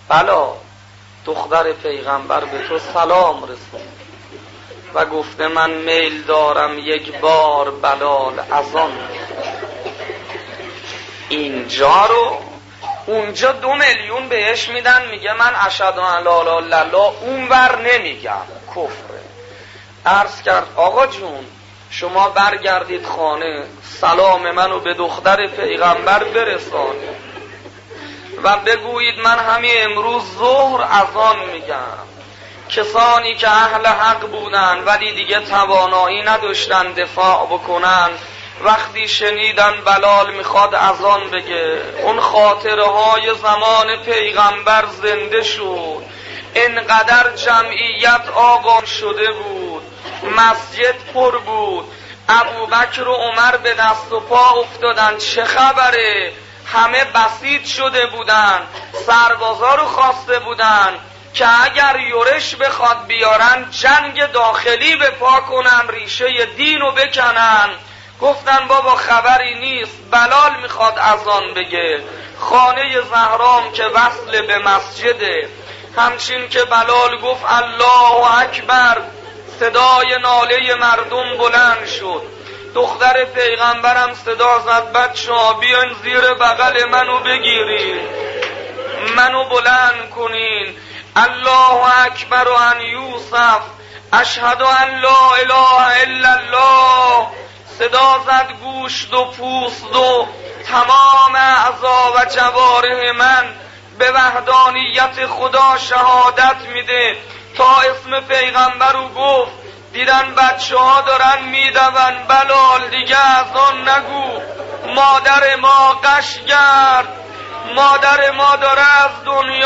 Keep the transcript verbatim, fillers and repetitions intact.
بلا دختر پیغمبر به تو سلام رسون و گفته من میل دارم یک بار بلال از آن. اینجا رو اونجا دو میلیون بهش میدن، میگه من اشهد ان لا اله الا الله، اونور نمیگم، کفره. عرض کرد آقا جون شما برگردید خانه، سلام منو به دختر پیغمبر برسانید و بگویید من همین امروز ظهر اذان میگم. کسانی که اهل حق بودن ولی دیگه توانایی نداشتن دفاع بکنن، وقتی شنیدن بلال میخواد اذان بگه، اون خاطره های زمان پیغمبر زنده شد. انقدر جمعیت آقا شده بود، مسجد پر بود، ابوبکر و عمر به دست و پا افتادن چه خبره، همه بسیط شده بودن، سربازا رو خواسته بودن که اگر یورش بخواد بیارن جنگ داخلی به پا کنن، ریشه دین رو بکنن. گفتن بابا خبری نیست، بلال میخواد اذان بگه، خانه زهرام که وصل به مسجده. همچین که بلال گفت الله اکبر، صدای ناله مردم بلند شد. دختر پیغمبرم صدا زد بچه‌ها بیاین زیر بغل منو بگیرین، منو بلند کنین. الله اکبر و ان یوسف اشهد ان لا اله الا الله. صدا زد گوشت و پوست و تمام اعضا و جوارح من به وحدانیت خدا شهادت میده. تا اسم پیغمبر رو گفت دیدن بچه ها دارن میدون، بلال دیگه از آن نگو، مادر ما قش گرد، مادر ما داره از دنیا